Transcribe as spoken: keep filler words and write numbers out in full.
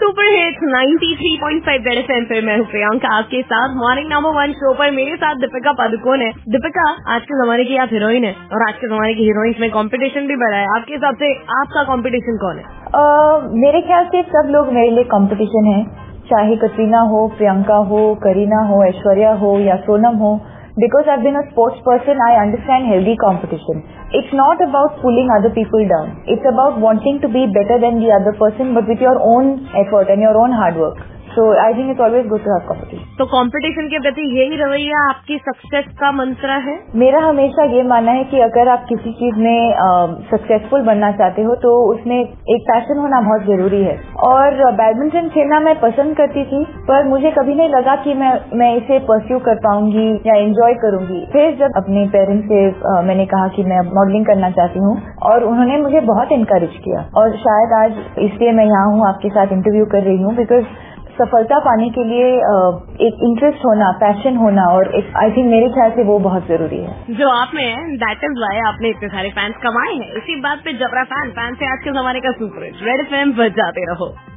Super hits ninety three point five red FM पे मैं हूँ प्रियंका आपके साथ मॉर्निंग नंबर वन शो पर। मेरे साथ दीपिका पादुकोण है। दीपिका, आज के जमाने की आप हीरोइन है और आज के जमाने की हीरोइंस में कंपटीशन भी बढ़ा है। आपके हिसाब से आपका कंपटीशन कौन है? uh, मेरे ख्याल से सब लोग मेरे लिए कंपटीशन है, चाहे कटरीना हो, प्रियंका हो, करीना हो, ऐश्वर्या हो या सोनम हो. Because I've been a sports person, I understand healthy competition. It's not about pulling other people down. It's about wanting to be better than the other person, but with your own effort and your own hard work. So I think it's always good to have competition. तो competition के प्रति यही रवैया आपकी success का मंत्र है? मेरा हमेशा ये मानना है कि अगर आप किसी चीज में सक्सेसफुल बनना चाहते हो तो उसमें एक पैशन होना बहुत जरूरी है. और बैडमिंटन खेलना मैं पसंद करती थी, पर मुझे कभी नहीं लगा कि मैं मैं इसे परस्यू कर पाऊंगी या एंजॉय करूंगी. फिर जब अपने पेरेंट्स से uh, मैंने कहा कि मैं मॉडलिंग करना चाहती हूँ और उन्होंने मुझे बहुत इनकरेज किया और शायद आज इसलिए मैं यहाँ हूँ, आपके साथ इंटरव्यू कर रही हूँ. बिकॉज सफलता पाने के लिए एक इंटरेस्ट होना, पैशन होना और एक आई थिंक मेरे ख्याल से वो बहुत जरूरी है. जो आप में है, दैट इज व्हाई आपने इतने सारे फैंस कमाए हैं. इसी बात पे जबरा फैन फैन से आज के जमाने का सुपर हिट रेड एफएम बजाते रहो.